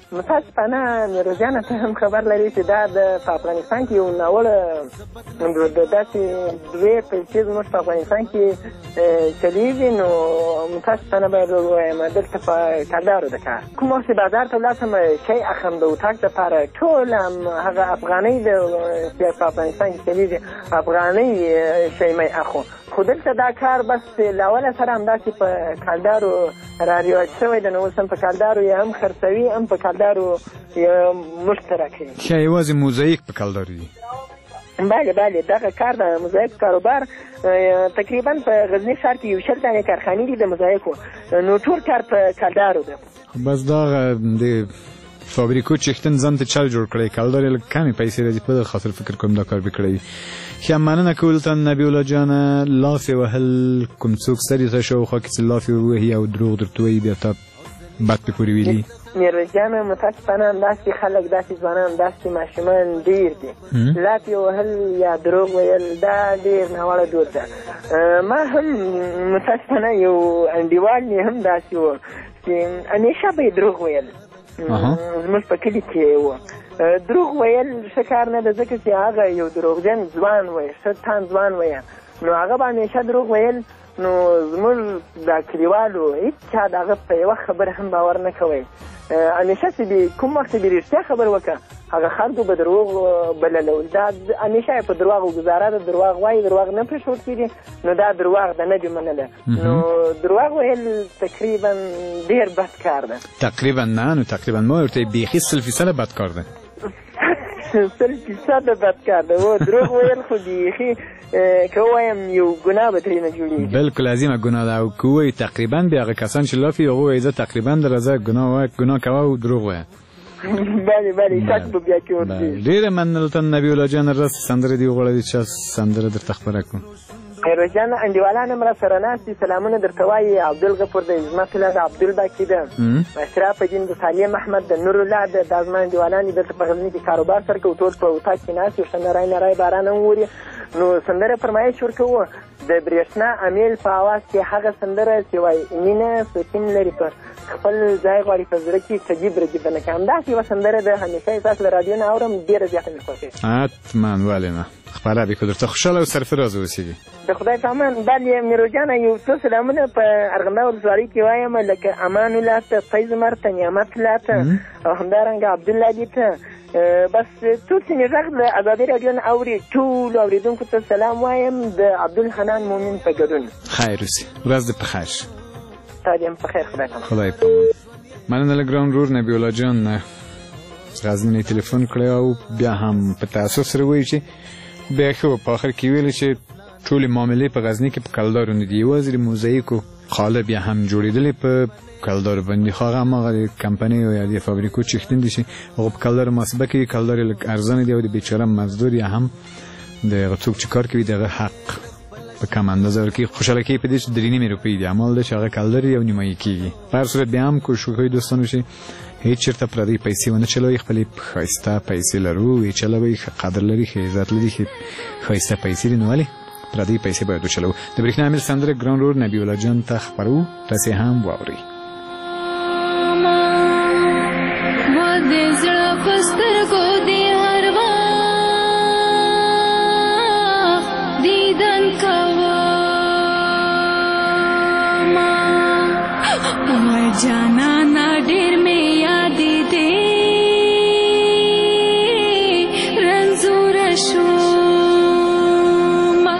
Speaker 9: متاسفانه میروزیانه ته هم خبر لري چې دا په افغانستان کې یو ناوړه داسې دوې پیسې زموږ په افغانستان کې چلیږي. نو متاسفانه باید ووایم دلته په کلدارو د کار کوم وخت چې بازار ته ولاړسم شی اخلم د اتاق دپاره ټول هغه افغانۍ چې په افغانستان کې چلیږي افغانۍ شی مې اخو. خو دلته دا کار بس له اوله سره همداسې په کلدارو را رواج شوی دی. نو اوس هم په کلدارو یې هم خرڅوي هم په کلدارو موږ ته راکوي.
Speaker 6: ښه یوازې موزاییک په کلدارو دي؟
Speaker 9: بله بله دغه کار د موزاییک کاروبار تقریبا په غزني ښار کې یو 20 دانې کارخانې دي د موزاییکو. نو ټول کار په کلدارو دی.
Speaker 6: بس دغه د فابریکو چښتن ځان ته چل جوړ کړی کلدار یې لږ کمې پیسې راځي په دغه خاطر فکر کوم دا کار به کړی وي. ښه مننه کول ته نبی الله جانه. لافې وهل کوم څوک سر یې ته شاوخوا کې چې لافې ووهي او دروغ درته وایي بیا تا بد پې پورې ویلي؟
Speaker 9: میرویس جانه متاسفانه همداسې خلک داسې ځوانان داسې ماشومان ډېر دي. لافې وهل یا دروغ ویل دا ډېر ناوړه دود ده. ما هم متاسفانه یو انډیوال مې هم داسې و چې همیشه به یې دروغ ویل. زموږ په کلي کې و دروغ ویل ښه کار نه ده ځکه چې هغه یو دروغجن ځوان وی ښه تان ځوان وی نو هغه به همیشه دروغ ویل. نو زموږ د کلیوالو هېڅ چا د هغه په یوه خبره هم باور نه کوئ. همیشه چې کوم وخت چې رښتیا خبر وکړه هغه خلکو به دروغ بللول. دا همیشه یې په درواغو ګزاره ده. درواغ وایي درواغ نه پرېښودل کېږي. نو دا درواغ ده نه دې منله. نو درواغ ویل تقریبا ډېر بد کار ده.
Speaker 6: تقریبا نه نو تقریبا ما ورته بیخي 100% بد کار ده.
Speaker 9: 100% بد کار ده. و دروغ ویل خو بیخي که ووایم یو ګناه به ترېنه جوړېږي.
Speaker 6: بلکل عظیمه ګناه ده. او که ووایي تقریبا بیا هغه کسان چې لافي هغه وایي زه تقریبا در ازه ګناه کوه او دروغ وایه.
Speaker 9: بله بله شک به بیا کې ورځي.
Speaker 6: ډېره مننه ته نبی الله جان. راست سندره دې وغواړئ چې سندره درته خپره کړو.
Speaker 9: میرویس جان انډیوالان هم راسره ناست دي. سلامونه درته وایي عبدالغفور د زما فله د عبدالباقي ده اشراف الدین د سالم احمد د نورالله ده. دا زما انډیوالان دي دلته په غزني کې کاروبار سره کوي. ټول په اتاق کې ناست یو ښه نری نری باران هم اوري. نو سندره فرمایش ورکوو د برېښنا امیل په اواز کې هغه سندره چې وایي مینه سکون لري پر خپل ځای غواړي په زړه کې تجیب رجیب نه کوي. همداسې یوه سندره ده همیشه یې تاسو له رادیو نه اورم ډېره زیاته مې خوښېږي.
Speaker 6: حتما ولې نه خپله دې که درته خوشحاله او سرفراز اوسېږي.
Speaker 9: د خدای په امان. بلې میرویس جانه یو څو سلامونه په ارغنداو ولسوالۍ کې وایم لکه امان الله ته فیض عمر ته نعمت الله ته او همدارنګه عبدالله علي ته. بس ټول چې مې غږ له ازادي راډیو نه اوري ټولو اورېدونکو ته سلام وایم د عبدالحنان مومن په ګډون.
Speaker 6: خیر اوسې ورځ دې په خیر شه.
Speaker 9: تا دې هم په خیر خدای پامان.
Speaker 6: خدای پامان. مننه له ګران ورور نبی الله جان غزني نه تلیفون کړی او بیا هم په تاسو سره وایي چې بیا ښه په آخر کې ویل چې ټولې معاملې په غزني کې په کلدارو نه دي. یوازې د موزاییکو خاله بیا هم جوړېدلې په کلدارو باندې. خو هغه هماغه د کمپنیو یا د فابریکو چښتن دي چې هغه په کلدارو محاسبه کوي. کلدار یې لږ ارزانه دي او د بیچاره مزدور یا هم د هغه څوک چې کار کوي د هغه حق په کم اندازه ورکوي. خوشحاله کوي په دې چې 3.5 روپۍ دي عمل ده چې هغه کلدار یو نیمایي کېږي. په هر صورت بیا هم کوشش وکړئ دوستانو چې هیڅ چېرته پردۍ پیسې ونه چلوئ. خپلې ښایسته پیسې لرو ویې چلوئ. ښه قدر لري ښه عزت لري ښه ښایسته پیسې دي. نو ولې پردۍ پیسې باید وچلوو. د برېښنا امیل سندره ګران ورور نبی الله جان ته خپرو. تاسې هم واورئ.
Speaker 5: जाना ना डेर में याद दे रंजूर शोमा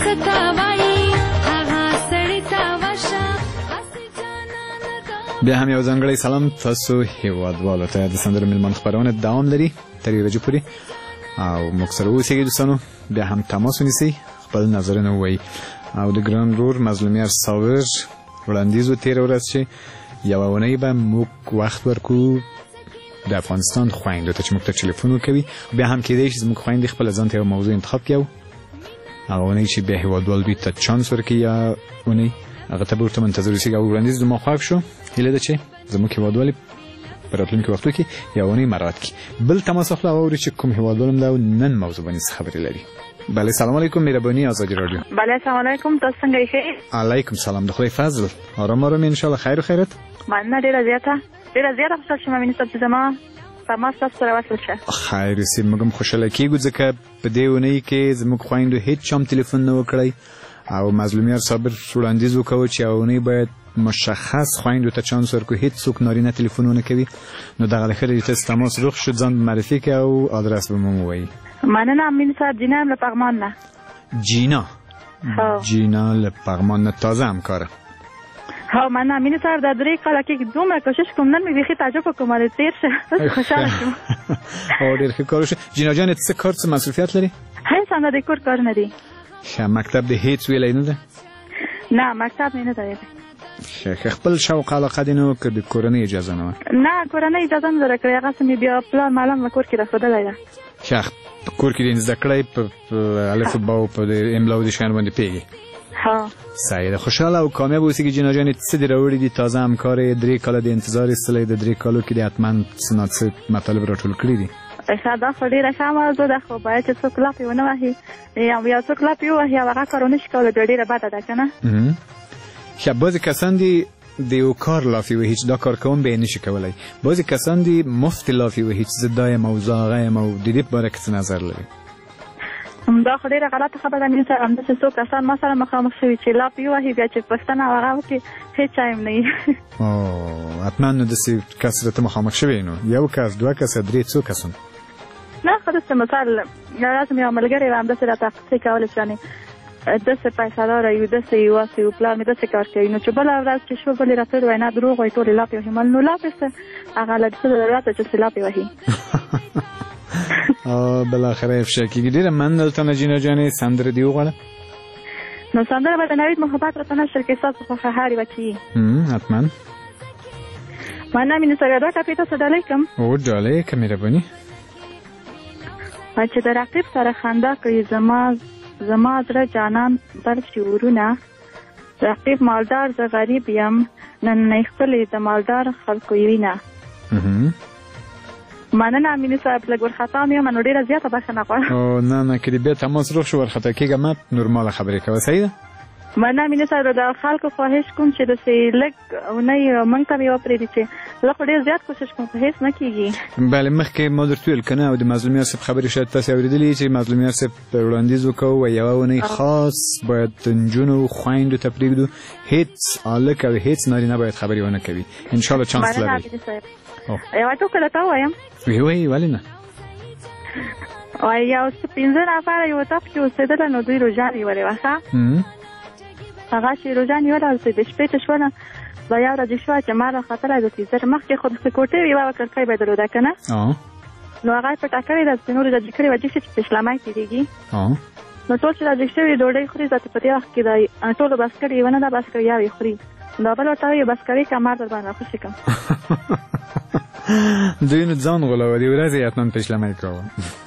Speaker 5: کتا وای هغه سړی تا وشه اسی جانا لگا.
Speaker 6: بیا هم یو ځانګړی سلام تاسو هیوادوالو ته. د سندرو میلمانه خپرونه دوام لري تر یوې ورځې پورې او موږ سره اوسئ دوستانو. بیا هم تماس ونیسئ، خپل نظرونه ووایئ. او د ګران ورور مظلومیار صابر وړاندیز و تېره ورځ چې یوه اونۍ به موږ وخت ورکو د افغانستان خویندو ته چې موږ ته ټلیفون وکوي. بیا هم کېدی شي زموږ خویندې خپله ځان ته یوه موضوع انتخاب کړي او هغه اونۍ چې بیا هېوادوال دوی ته چانس ورکوي یا اونۍ هغه ته به ورته منتظر اوسېږي. او وړاندیز زما خوښ شو. هیله ده چې زموږ هېوادوالې په راتلونکي وختو کې یوه اونۍ مراعات کړي. بل تماس اخلو او اوري چې کوم هېوادوال هم ده او نن موضوع باندې څه خبرې لري. بله سلام علیکم مهرباني آزادی رادیو.
Speaker 10: بله سلام علیکم، تاسو څنګه یې؟
Speaker 6: علیکم سلام، د خدای فضل. آرام آرام ان شاء الله خیر و خیرت.
Speaker 10: مننه ډېره زیاته خوشحال شوم مینې صاحب چې زما تماس تاسو سره وصل شه.
Speaker 6: خیر اوسې، موږ هم خوشحاله کېږو ځکه په دې اونۍ کې زموږ خویندو هېڅ چا هم تلیفون نه وکړی او مظلومیار صابر وړاندیز وکړو چې یوه اونۍ باید مشخص خویندو ته چانس ورکړو. هېڅ څوک نارینه تلیفون ونه کوي. نو دغه د ښه دی چې تاسو تماس روغ شو، ځان معرفي کړئ او آدرس به مو ووایي.
Speaker 10: مننه مینې صاحب، جینا یم له پغمان نه.
Speaker 6: جینا له پغمان نه تازه همکاره.
Speaker 10: هو مننه مینې صاحب، دا 3 کاله کې دومره کوشش کوم، نن مې بیخي تعجب وکړم چې تېر شه. خوشحاله شوم.
Speaker 6: او ډېر ښه کار وشو. جینا جانې څه کار څه مسؤلیت لري؟
Speaker 10: هیڅ هم د کور کار نه دی.
Speaker 6: ښه، مکتب دې هېڅ ویلی نه ده؟
Speaker 10: نه مکتب مې نه دی ویلی.
Speaker 6: ښه، خپل شوق علاقه دې نه وه که د کورنۍ اجازه نه وه؟
Speaker 10: نه کورنۍ اجازه نه ده راکړې، هغسې مې بیا پلار معلم په کور کې راښودلی ده.
Speaker 6: ښه، په کور کې دې زده کړی په الف با او په املا او دې شیانو باندې پوهېږې؟
Speaker 10: ها
Speaker 6: صحیح ده. خوشحاله او کامیاب اوسېږي جینا جانې. څه دې راوړي دي؟ تازه همکار یې، 3 کاله د انتظار ایستلی، د 3 کالو کې دې حتما څه نه څه مطالب راټول کړي دي.
Speaker 10: ښه، دا خو ډېره ښه موضوع ده، خو باید چې څوک لاپې ونه وهي. یو څوک لاپې ووهي او هغه کار ونه شي کولی بیا ډېره بده ده که نه.
Speaker 6: ښه، بعضې کسان دي د یو کار لافې وهي چې دا کار کوم به یې نه شي کولی. بعضې کسان دي مفتې لافې وهي چې زه دا یم او زه هغه یم او د دې په باره کې څه نظر لري؟
Speaker 10: دا خو ډېره غلطه خبره ده مینې صاحب. همداسې څو کسان ما سره مخامخ شوي چې لاپې ووهي بیا چې پوښتنه هغه وکړي هېڅ چا هم نه وي.
Speaker 6: حتما نو داسې کس درته مخامخ شوی نو یو کس، 2 کسه، 3، څو کسان؟
Speaker 10: نه خو داسې مثال یو ورځ مې یو ملګری و همداسې راته قصې کولې چې یعنې داسې پیسه داره یو، داسې یواسې یو، پلار مې داسې کار کوي. نو چې بله ورځ چې شو بلې راته ووایي نه دروغ وایي ټولې لاپې وهي. نو لاپې څه هغه له څه ضرورت ده چې لاپې وهي.
Speaker 6: بالاخره افشا کېږي. ډېره مننه دلته جینا جانې. سندره دې وغواړه.
Speaker 10: نو سندره به د نوید محبت راته نشر کې ستاسو خوښه هر یوه چې
Speaker 6: حتما.
Speaker 10: مننه مینې صاحب. 2 ټپې تاسو ډالۍ کړم.
Speaker 6: او ډالۍ یې که مهرباني.
Speaker 10: چې د رقیب سره خندا کړي زما زړه جانان بل شعورونه. رقیب مالدار زه غریب یم، نننۍ ښکلې د مالدار خلکو وینه. مننه مینې صاحب، لږ ورخطا مې یم نو ډېره زیاته بخښنه غواړم.
Speaker 6: نه کله بیا تماس روغ شو ورخطا کېږه مه، نورماله خبرې کوه. صحیح ده.
Speaker 10: مننه مینې صاحب. د خلکو خواهش کوم چې داسې لږ اونۍ موږ ته مې وپرېږدي چې زه خو ډېر زیات کوشش کوم خو هېڅ نه کېږي.
Speaker 6: بله مخکې ما درته ویل که نه او د مظلومیار صاحب خبرې شاید تاسې اورېدلي چې مظلومیار صاحب وړاندیز وکړو و یوه اونۍ خاص باید نجونو خویندو ته پرېږدو. هېڅ هلک او هېڅ نارینه باید خبرې ونه کوي. انشاءالله چانس لري.
Speaker 10: مننه مینې صاحب. یوه ټوکه درته ووایم؟
Speaker 6: وایي ولې نه.
Speaker 10: یو 15 نفره یو اطاق کې اوسېدله نو دوی روژه نیولې وه ښه. هغه چې روژه نیوله او د شپې ته شوله دا یو ورځ شوه چې ما راختلی د تیزر مخکې خو داسې کوټې وې یوه کړکۍ به یې درلوده که نه. نو هغه یې پټه کړې ده چې نورې راجګ کړې وجې شي چې پېشلمی تېرېږي. نو ټول چې راجګ شوي ډوډۍ خوري ذاتې په دې وخت کې د ټولو بس کړې یوه نه ده بس کړې یو یې خوري. دا بل ورته وایي بس کوې که مار در باندې راخوشي کړم.
Speaker 6: دوی نو ځان غولوه د ورځې حتما پېشلمی کوه.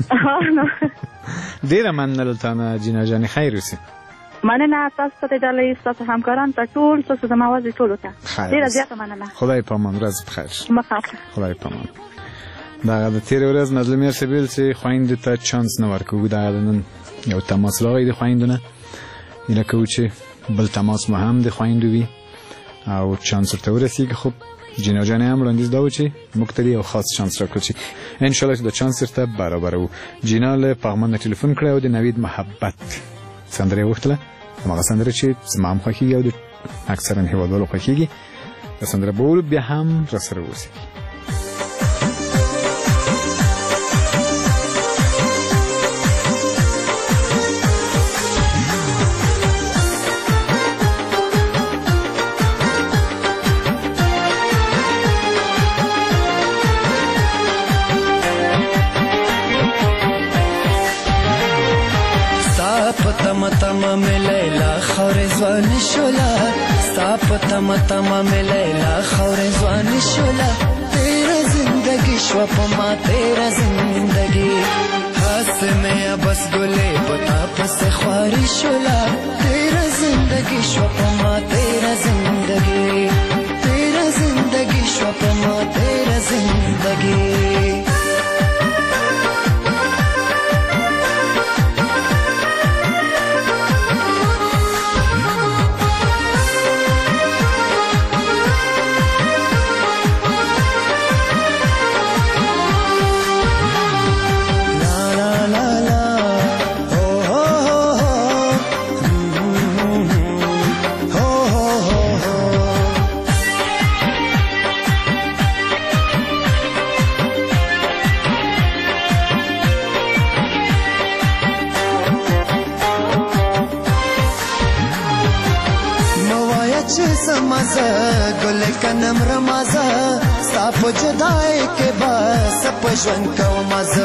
Speaker 6: ډېره مننه دلته جینا جانې. خیر اوسې.
Speaker 10: مننه تاسو ته ډالۍ، ستاسو همکارانو ته ټول، ستاسو زما وزې ټولو ته ډېره زیاته مننه.
Speaker 6: خدای پامان. ورځ بخیر. خدای پامان. دغه د تېرې ورځ مظلومیار صاحب ویل چې خویندو ته چانس نه ورکوو. دغه د نن یو تماس راغی د خویندو نه. هیله کوو چې بل تماس مو هم د خویندو وي او چانس ورته ورسېږي. خو جینا جانې هم وړاندیز دا و چې موږ ته یو خاص چانس راکړو چې انشاءالله چې د چانس ورته برابروو. جینا له پغمان نه ټلیفون کړی او د نوید محبت سندره یې وغوښتله. هماغه سندره چې زما هم خوښېږي او د اکثرا هېوادوالو خوښېږي. د سندره به ورو بیا هم راسره اوسېږي.
Speaker 7: تما مې لیلا خورې ځوان شولا ستا په تما مې لیلا خورې ځوان شولا تیرا زندگی شوا په ما تیرا زندگی هاس مې بس ګلې پتا پس خواري شولا تیرا زندگی شوا په ما تیرا زندگی تیرا زندگی شوا په ما تیرا زندگی گل کنم رمازه ستا په جدای کې بس په ژوند کوم مزه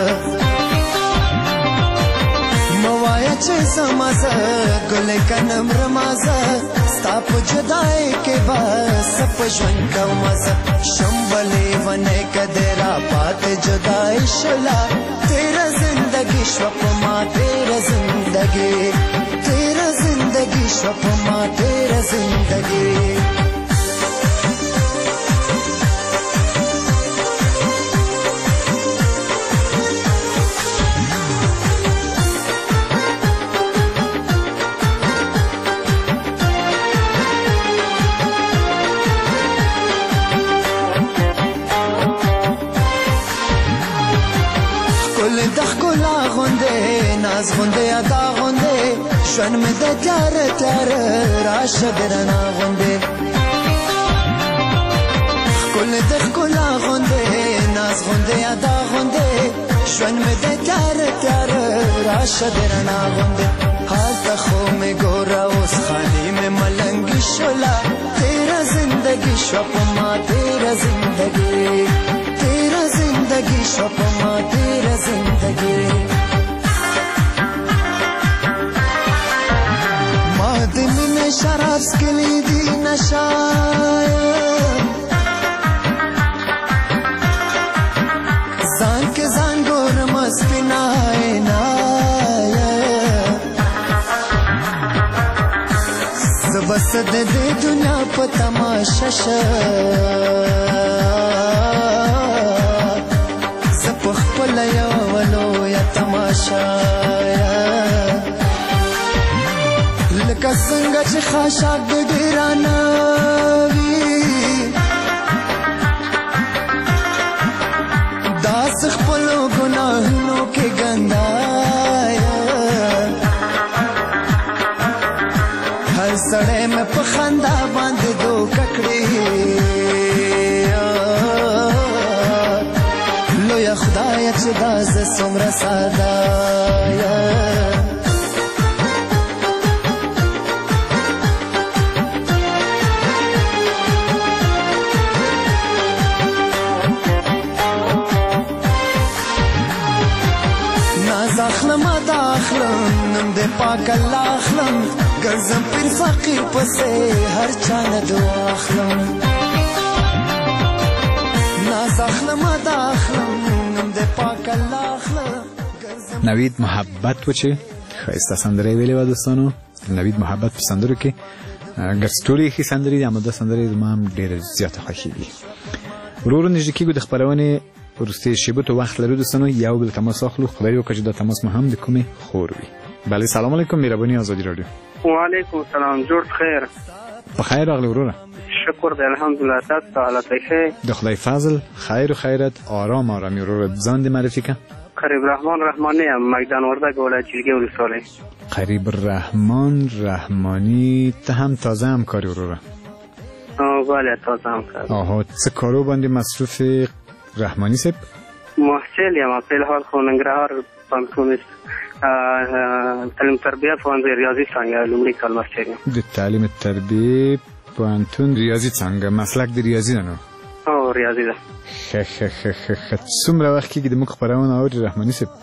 Speaker 7: موایا چې سمازه گل کنم رمازه ستا په جدای کې بس په ژوند کوم مزه شمبلې ونه کدرا پات جدای شلا تیرا زندگی شو په ما تیرا زندگی تیرا زندگی شو په ما تیرا زندگی ناز غنده ادا غنده شون می د تیار تیار راشه درنا غنده کل د کلا غنده ناز غنده ادا غنده شون می د تیار تیار راشه درنا غنده حالت خو می ګورا اوس خالی می ملنګ شولا تیرا زندگی شو په ما تیرا زندگی تیرا زندگی شو په ما تیرا زندگی شراب سکلی دی نشایا زان کے زان گور مستی نائے نایا زبست دے دنیا پا تماشا شا زپخ پلیا ولو یا تماشا لکه څنګه چې خاشاک د ډیرانه وي داس خپلو ګناهونو کې ګندایا هر سړی مې په خندا باندې دوکه کړې لویه خدایه چې دا زه څومره ساده نم دے پاک اللہ اخلم گرزم پیر فقیر پسے ہر چاند دعا اخلم ناز اخلم ادا اخلم نم دے پاک اللہ اخلم
Speaker 6: نوید محبت و چې ښایسته سندرې ویلې وه دوستانو نوید محبت په سندرو کې ګرځټولې ښې سندرې دي اما دا سندرې زما هم ډېرې زیاته خوښېږي ورو ورو نږدې کېږو د خپرونې وروستي شیبو ته وخت لرو دوستانو یو بل تماس اخلو خبرې وکړو چې دا تماس مو هم د کومې خور وي بله سلام علیکم مهرباني آزادي رادیو
Speaker 11: وعلیکم السلام جوړ خیر
Speaker 6: په خیر راغلی وروره
Speaker 11: شکر دی الحمدلله تاسو ته حالت ښه
Speaker 6: د خدای فضل خیر و خیرت آرام آرامی وروره ځان دې معرفي که
Speaker 11: قریب رحمان رحمانی هم میدان وردک ولایت جلگه ولسوالی
Speaker 6: قریب رحمان رحمانی ته هم تازه همکاری وروره
Speaker 11: بله تازه همکاری
Speaker 6: آها څه کارو باندې مصروف رحمانی صاحب
Speaker 11: محصل یم فی الحال خو ننګرهار پوهنتون تعلیم تربیه پوهنځی ریاضي څانګه لومړي کال محصل یم
Speaker 6: د تعلیم تربیه پوهنتون ریاضي څانګه مسلک د ریاضي ده نو
Speaker 11: او ریاضي ده
Speaker 6: څومره وخت کېږي د موږ خپرونه اوري رحماني صاحب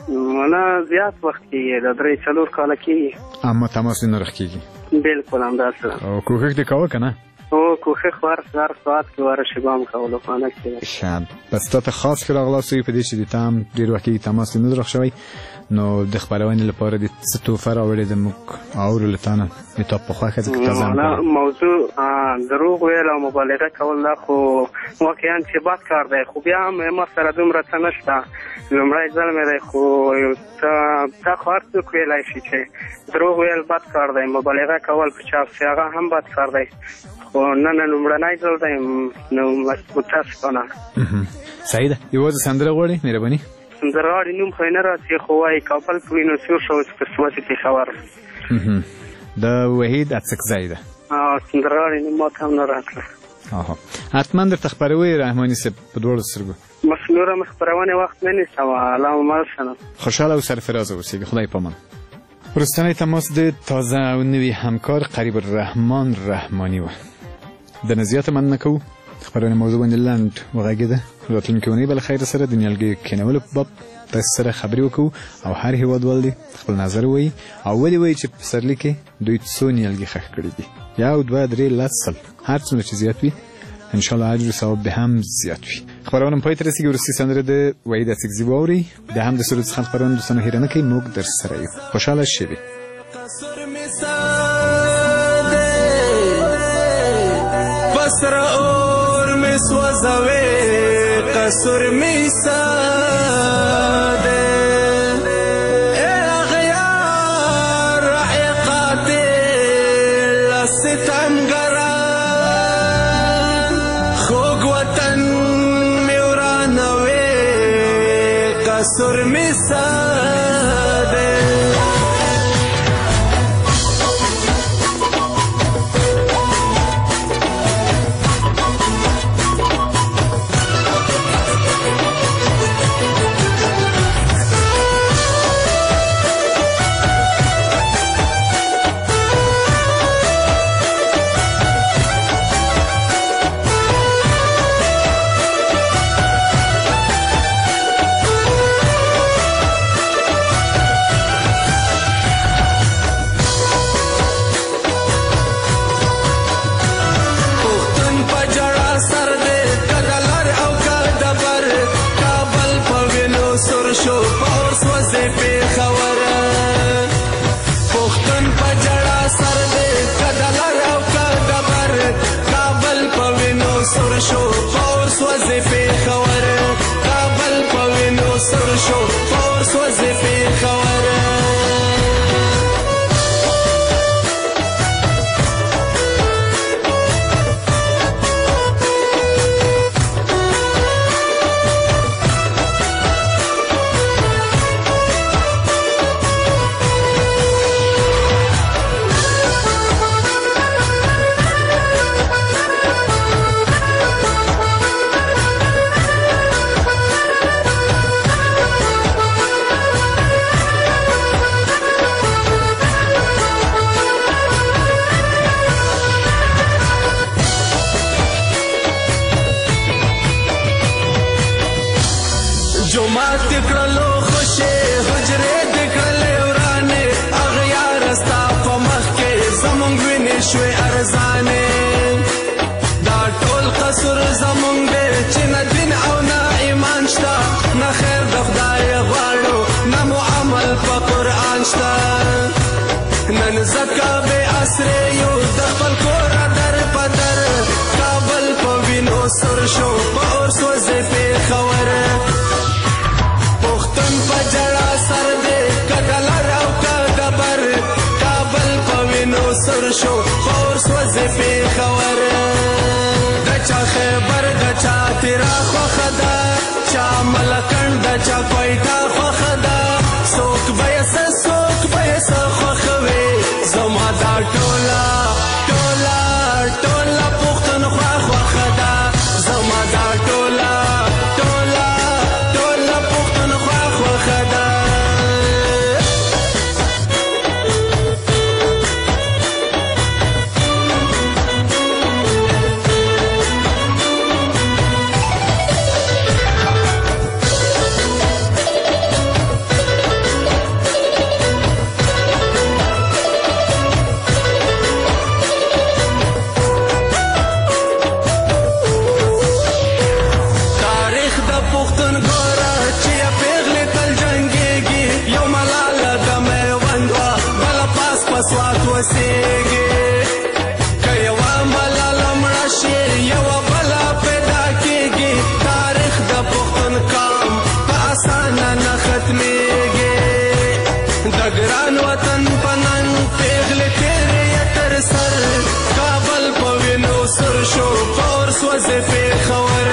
Speaker 11: نه زیات وخت کېږي د 3-4 کاله کېږي.
Speaker 6: اما تماس نه رخکېږي؟
Speaker 11: بالکل همداسې.
Speaker 6: او کوښښ دې کوه که نه؟
Speaker 11: او کوښښ هر ساعت کې واره شیبه هم کولو خانه کې.
Speaker 6: ښه بس تا ته خاص ښه راغلاست په دې چې د تا هم ډېر وخت کېږي تماس نه درخ شوی، نو د خپرونې لپاره د څه تحفه راوړې ده موږ اورو له تا نه د تا په خوښه ځکه تازه هم
Speaker 11: موضوع دروغ ویل او مبالغه کول دا خو واقعا چې بد کار دی، خو بیا هم ما سره دومره څه نشته. لومړی ځل مې دی خو تا خو هر څوک ویلی شي چې دروغ ویل بد کار دی، مبالغه کول په چا پسې هغه هم بد کار دی، خو نن لومړنی ځل دی نو متاسفانه.
Speaker 6: سعیده یوازې سندره غواړې مهرباني؟
Speaker 11: سندرغاړي نوم خو یې نه راځي خو وایي کابل په وینو سور شو په سواسي پېښور.
Speaker 6: د وحید اڅکزی ده.
Speaker 11: سندرغاړي نوم ما ته هم نه راتله.
Speaker 6: حتما درته خپروي رحماني صاحب په دواړو سترګو.
Speaker 11: نوره مې خپرونې وخت نه نیسم. الله مل شنم.
Speaker 6: خوشحاله او سرفرازه اوسېږه. خدای پامان. وروستنی تماس د تازه او نوي همکار قریب الرحمن رحماني و. د نزیات مننه کوو. خبرونه موضوع باندې لاند وغږیده. راتلونکې اونۍ به له خیر سره د نیالګیو کینولو په باب تاسو سره خبرې وکړو او هر هیوادوال دې خپل نظر ووایي او ولې وایي چې په پسرلي کې دوی څو نیالګي ښخ کړي دي، 1 2 3 10 هر څومره چې زیات وي انشاءالله اجر و ثواب به هم زیات وي. خبرونه پای ته رسیږي. وروستۍ سندره د وحید اڅکزي واورئ. بیا هم د سرود څخه خبرونه دوستانو هیره نه کوي. موږ در سره یو. خوشحاله شئ.
Speaker 7: سوځوي قصور می ساده غیار قاتل ستم ګران خوږ وطن می ورانوي قصور می ساده خلاصيږي که یوه ملاله مړه شي یوه بله پیدا کېږي تاریخ د پښتون قام په اسانه نه ختمېږي د ګران وطن په ننګ پېغلې تېرې یې تر سر کابل په وینو سر شو پور سوځې پېښور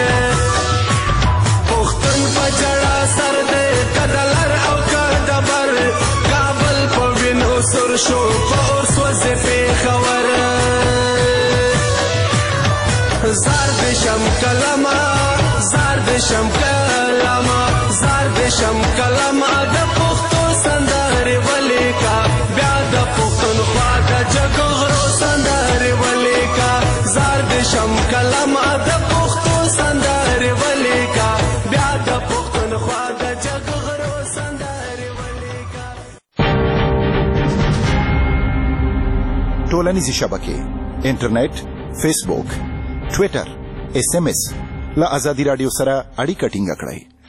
Speaker 7: پښتون په جړا سر دی که د لر او که د بر کابل په وینو سر شو پور سوځې پېښور زار دې شم کلمه زار دې شم کلمه زار دې شم کلمه د پښتو سندرې ولیکه بیا د پښتونخوا د جګغرو سندرې ولیکه زار دې شم کلمه د پښتو سندرې ولیکه بیا د پښتونخوا د جګغرو سندرې ولیکه.
Speaker 12: ټولنیزې شبکې انټرنیټ، فیسبوک، ټویټر، SMS له آزادي راډیو سره اړیکه ټینګه کړئ.